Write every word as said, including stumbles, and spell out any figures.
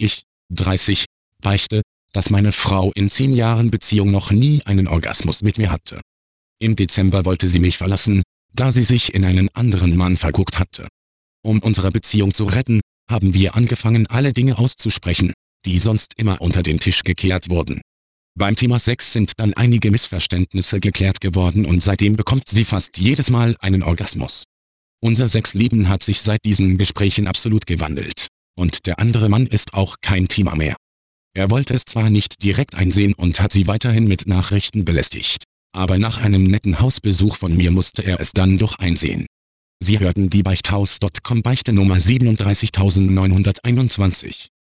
Ich, dreißig, beichte, dass meine Frau in zehn Jahren Beziehung noch nie einen Orgasmus mit mir hatte. Im Dezember wollte sie mich verlassen, da sie sich in einen anderen Mann verguckt hatte. Um unsere Beziehung zu retten, haben wir angefangen, alle Dinge auszusprechen, die sonst immer unter den Tisch gekehrt wurden. Beim Thema Sex sind dann einige Missverständnisse geklärt geworden und seitdem bekommt sie fast jedes Mal einen Orgasmus. Unser Sexleben hat sich seit diesen Gesprächen absolut gewandelt. Und der andere Mann ist auch kein Thema mehr. Er wollte es zwar nicht direkt einsehen und hat sie weiterhin mit Nachrichten belästigt, aber nach einem netten Hausbesuch von mir musste er es dann doch einsehen. Sie hörten die Beichthaus Punkt com Beichte Nummer siebenunddreißigtausendneunhunderteinundzwanzig.